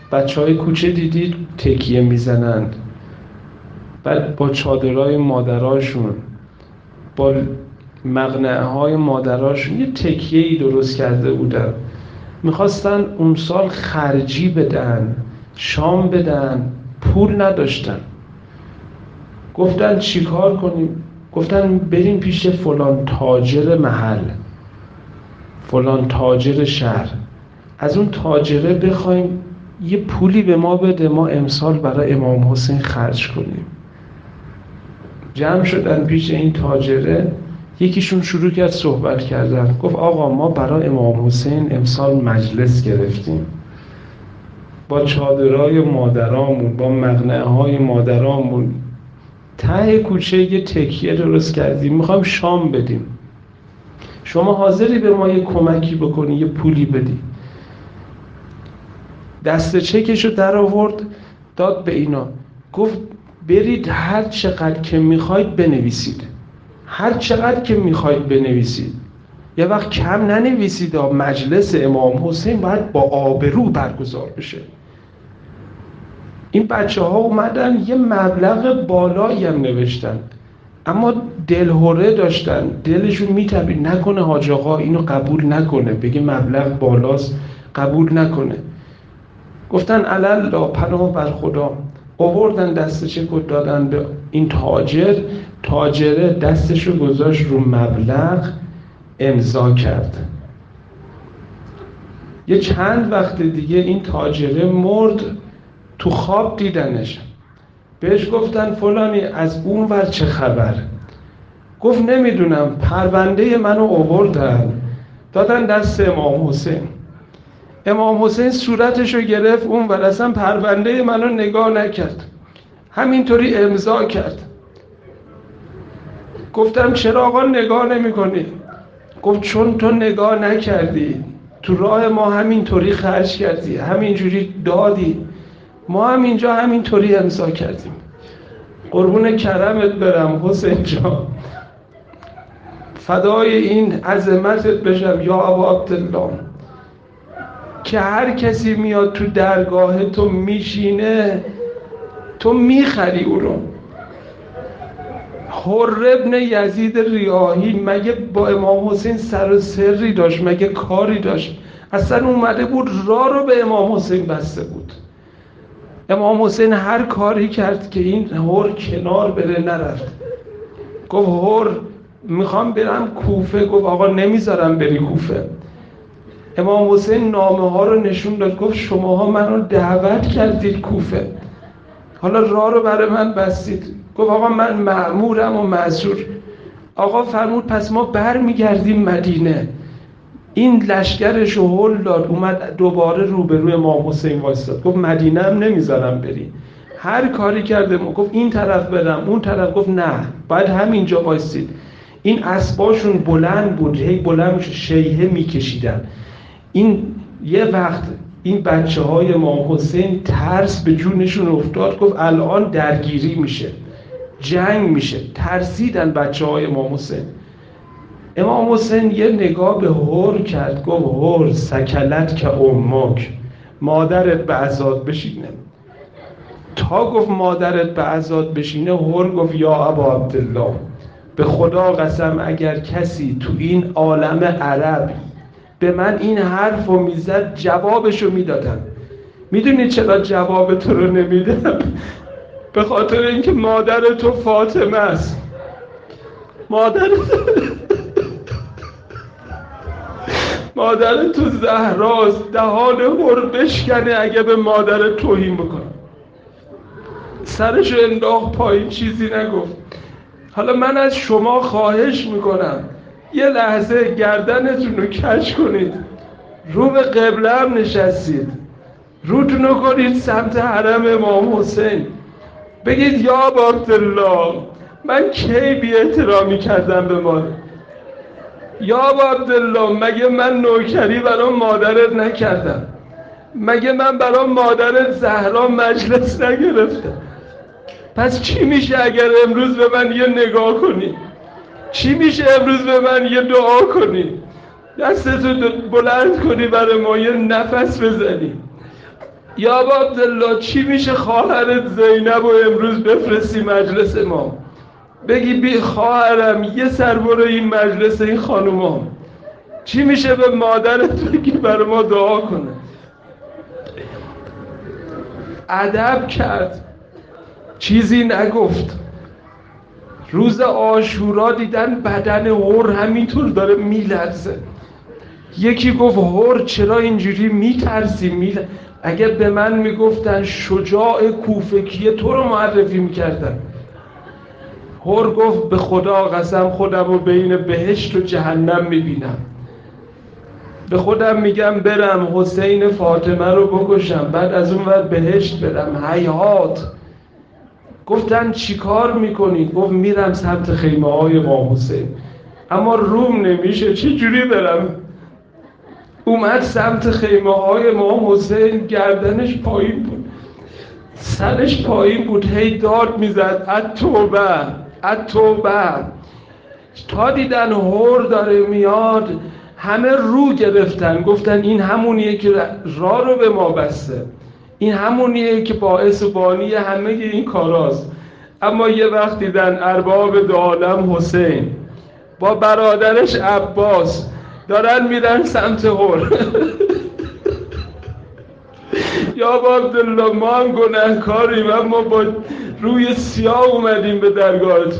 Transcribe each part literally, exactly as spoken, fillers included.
بچه های کوچه دیدید تکیه میزنند، بعد با چادرهای مادراشون، با مقنعه های مادراشون یه تکیه ای درست کرده بودن. میخواستن اون سال خرجی بدن، شام بدن، پول نداشتن. گفتن چی کار کنیم؟ گفتن بریم پیش فلان تاجر محل، فلان تاجر شهر، از اون تاجره بخوایم یه پولی به ما بده، ما امسال برای امام حسین خرج کنیم. جمع شدن پیش این تاجره، یکیشون شروع کرد صحبت کردن، گفت آقا ما برای امام حسین امسال مجلس گرفتیم، با چادرهای مادرامون، با مقنعه های مادرامون ته کوچه یه تکیه درست کردیم، میخوایم شام بدیم، شما حاضری به ما یه کمکی بکنی، یه پولی بدی؟ دست چکشو در آورد داد به اینا، گفت برید هر چقدر که میخواید بنویسید، هر چقدر که میخواید بنویسید، یه وقت کم ننویسید، مجلس امام حسین باید با آبرو برگزار بشه. این بچه ها اومدن یه مبلغ بالایی هم نوشتن، اما دلهره داشتن، دلشون میتبید نکنه حاج آقا اینو قبول نکنه، بگه مبلغ بالاست قبول نکنه. گفتن الله پناه بر خدا، آوردن دست چک دادن به این تاجر، تاجره دستشو گذاشت رو مبلغ، امضا کرد. یه چند وقت دیگه این تاجره مرد، تو خواب دیدنش، بهش گفتن فلانی از اون ور چه خبر؟ گفت نمیدونم، پرونده منو آوردن دادن دست امام حسین، امام حسین صورتشو گرفت اون ور، اصلا پرونده منو نگاه نکرد، همینطوری امضا کرد. گفتم چرا آقا نگاه نمی کنی؟ گفت چون تو نگاه نکردی، تو راه ما همینطوری خرج کردی، همینجوری دادی، ما هم اینجا همینطوری امضا کردیم. قربون کرمت برم حسین جان، فدای این عظمتت بشم یا ابا عبدالله، که هر کسی میاد تو درگاه تو میشینه تو میخری او رو. حر ابن یزید ریاحی مگه با امام حسین سر و سری داشت؟ مگه کاری داشت؟ اصلا اومده بود راه رو به امام حسین بسته بود. امام حسین هر کاری کرد که این حر کنار بره نرفت. گفت حر میخوام برم کوفه، گفت آقا نمیذارم بری کوفه. امام حسین نامه ها رو نشون داد، گفت شماها منو دعوت کردید کوفه، حالا راه رو برای من بستید. گفت آقا من مأمورم و معذور. آقا فرمود پس ما بر میگردیم مدینه. این لشکرش رو هل داد، اومد دوباره روبروی امام حسین وایستاد، گفت مدینه هم نمیذارم بری. هر کاری کرده، گفت این طرف برم اون طرف، گفت نه باید همینجا وایستید. این اسباشون بلند بود، هی بلند میشه، شیهه میکشیدن. این یه وقت این بچه های امام حسین ترس به جونشون افتاد، گفت الان درگیری میشه، جنگ میشه، ترسیدن بچه های امام حسین. امام حسین یه نگاه به حر کرد، گفت حر سکلت که امک، مادرت به عزاد بشینه. تا گفت مادرت به عزاد بشینه، حر گفت یا ابا عبدالله، به خدا قسم اگر کسی تو این عالم عرب به من این حرف رو میزد جوابشو میدادم. میدونی چرا جواب تو رو نمیدم؟ به خاطر اینکه مادر تو فاطمه است، مادر مادر تو زهراست، دهان حر بشکنه اگه به مادر توهین بکنه. سرشو انداخت پایین، چیزی نگفت. حالا من از شما خواهش میکنم یه لحظه گردنتون رو کج کنید، رو به قبله هم نشستید، روتون رو کنید سمت حرم امام حسین، بگید یا ابا عبدالله من کی بی احترامی کردم به مادر؟ یا ابا عبدالله مگه من نوکری برای مادرت نکردم؟ مگه من برای مادرت زهرا مجلس نگرفتم؟ پس چی میشه اگر امروز به من یه نگاه کنی؟ چی میشه امروز به من یه دعا کنی؟ دستتو بلند کنی برای ما یه نفس بزنی؟ یا ابا عبدالله چی میشه خواهرت زینب و امروز بفرستی مجلس امام، بگی بی خواهرم یه سر برو این مجلس این خانوما، چی میشه به مادرت بگی برای ما دعا کنه. ادب کرد، چیزی نگفت. روز عاشورا دیدن بدن هر همینطور داره میلرزه. یکی گفت هر چرا اینجوری میترسی؟ میل... اگه به من میگفتن شجاع کوفه کیه تو رو معرفی میکردن. هر گفت به خدا قسم خودم رو بین بهشت و جهنم میبینم، به خودم میگم برم حسین فاطمه رو بکشم بعد از اون ور بهشت برم. هیهات. گفتن چی کار میکنی؟ گفت میرم سمت خیمه های امام حسین، اما روم نمیشه چه جوری برم؟ اومد سمت خیمه های امام حسین، گردنش پایین بود، سرش پایین بود، هی داد میزد التوبه التوبه. تا دیدن هر داره میاد همه رو گرفتن، گفتن این همونیه که راه رو به ما بسته، این همونیه که باعث و بانی همه این کاراست. اما یه وقت دیدن ارباب دو عالم حسین با برادرش عباس دارن میرن سمت هر. یا ابا عبدالله ما هم گناهکاریم اما با روی سیاه اومدیم به درگاهت.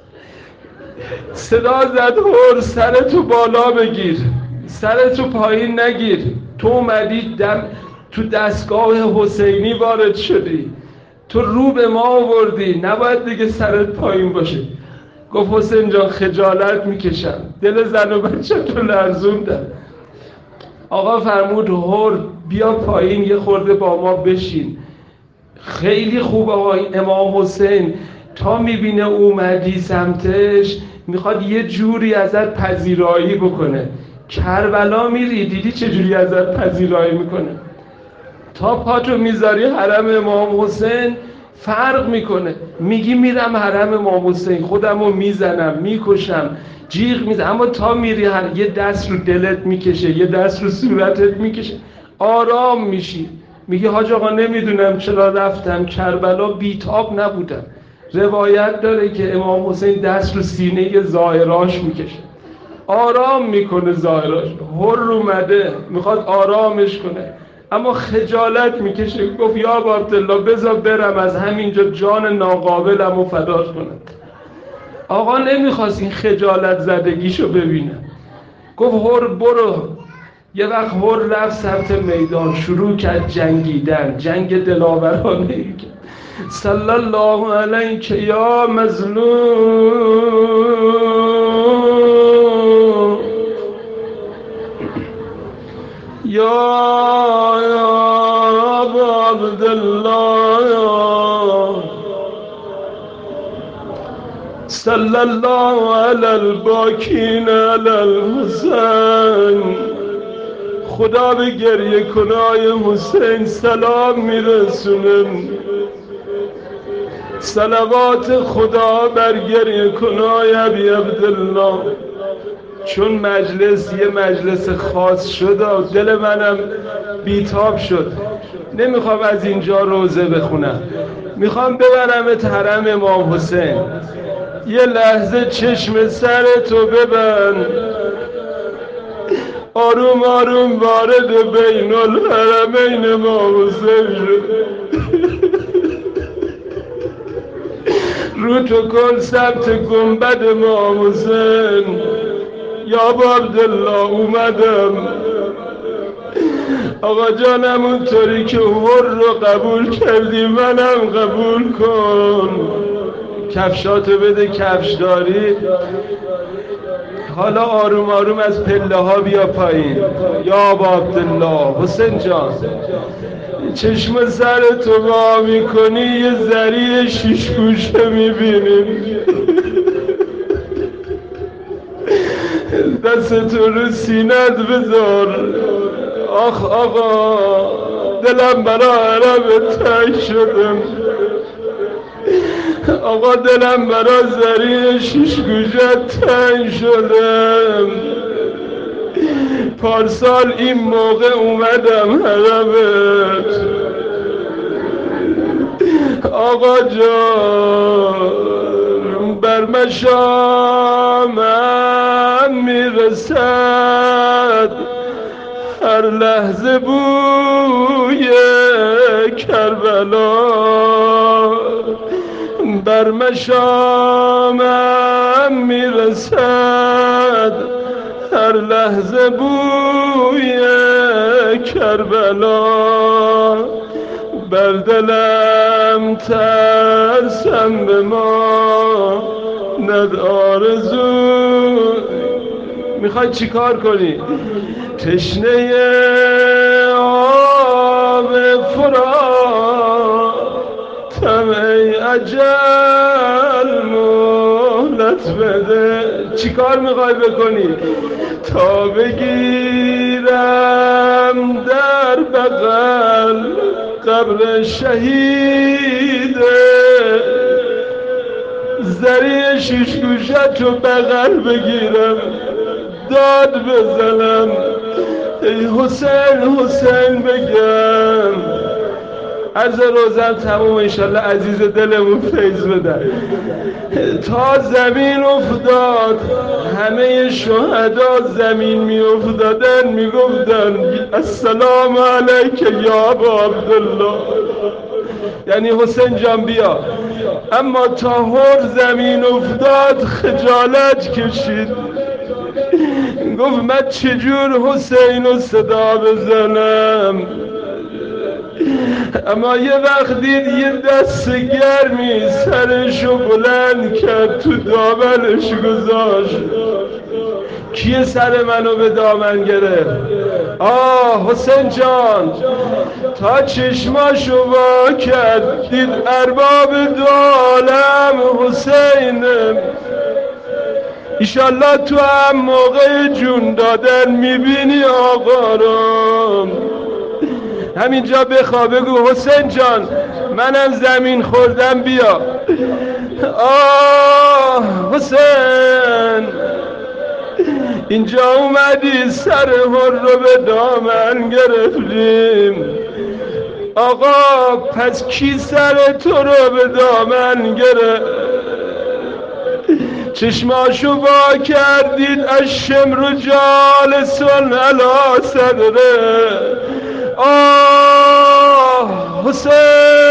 صدا زد هر سرتو بالا بگیر، سرتو پایین نگیر، تو اومدی دم تو دستگاه حسینی وارد شدی، تو رو به ما آوردی، نباید دیگه سرت پایین باشه. گفت حسین جان خجالت میکشم، دل زن و بچه تو لرزوندم. آقا فرمود هر بیا پایین یه خورده با ما بشین. خیلی خوب آقا. امام حسین تا میبینه اومدی سمتش میخواد یه جوری ازت پذیرایی بکنه. کربلا میری دیدی چه جوری ازت پذیرایی میکنه؟ تا پاتو میذاری حرم امام حسین فرق میکنه، میگی میرم حرم امام حسین خودمو میزنم میکشم جیغ میزنم، اما تا میری هر یه دست رو دلت میکشه یه دست رو صورتت میکشه، آرام میشی. میگی حاج آقا نمیدونم چرا رفتم کربلا بیتاب نبودم. روایت داره که امام حسین دست رو سینه ظاهراش میکشه، آرام میکنه ظاهراش. هر اومده میخواد آرامش کنه اما خجالت میکشه. گفت یا ابا عبدالله بذار برم از همینجا جان ناقابلم و فدا کنم. آقا نمیخواست این خجالت زدگیشو ببینه. گفت هر برو. یه وقت هر رفت سمت میدان، شروع کرد جنگیدن، جنگ دلاورانه ای که صلی الله علیک یا مظلوم یا ابا عبدالله صلی الله علی الباکین علی الحسین. خدا به گریه کنای حسین سلام میرسونه، صلوات خدا بر گریه کنای ابی عبدالله. چون مجلس یه مجلس خاص شد و دل منم بیتاب شد، نمیخوام از اینجا روزه بخونم، میخوام ببرمت حرم امام حسین. یه لحظه چشم سرتو ببند، آروم آروم وارد بین الحرمین امام حسین شد. رو تو کن سمت گنبد امام حسین. یا ابا عبدالله اومدم. آقا جانم اونطوری که هر رو قبول کردی منم قبول کن. کفشاتو بده کفش داری. حالا آروم آروم از پله ها بیا پایین. یا ابا عبدالله حسین جان چشم سرتو وا میکنی یه ذریع شیش گوشه میبینیم، دستتو رو سینت بذار. آخ آقا دلم برا حرم تنگ شدم، آقا دلم برا ذریع شیش گوشت تنگ شدم. پارسال این موقع اومدم حرمت، آقا جان بر مشامم میرسد هر لحظه بوی کربلا، بر مشامم میرسد هر لحظه بوی کربلا، بر دلم ترسم به ما ند آرزو. میخوای چی کار کنی؟ تشنه آب فراتم ای اجل مهلت بده. چی کار میخوای بکنی؟ تا بگیرم در بغل قبر شهید زری شیش گوشت رو بغل بگیرم داد بزنم ای حسین حسین بگم. عرض روزم تموم، انشالله عزیز دلمون فیض بدن. تا زمین افتاد همه شهدا زمین می افتادن می گفتن السلام علیک یا ابا عبدالله، یعنی حسین جان بیا. اما تا هر زمین افتاد خجالت کشید، گفت من چجور حسین رو صدا بزنم. اما یه وقت دید یه دست گرمی سرشو بلند کرد تو دامنش گذاشت. کیه سر منو به دامن گرفت؟ آه حسین جان. تا چشماشو وا کرد دید ارباب دو عالم حسینم. ایشالله تو هم موقع جون دادن میبینی آقا رو همینجا بخواه بگو حسین جان منم زمین خوردم بیا. آه حسین اینجا اومدی سر هر رو به دامن گرفتیم. آقا پس کی سر تو رو به دامن گرفت؟ چشماشو با کردید الشمر جالسون علی صدره. آه حسین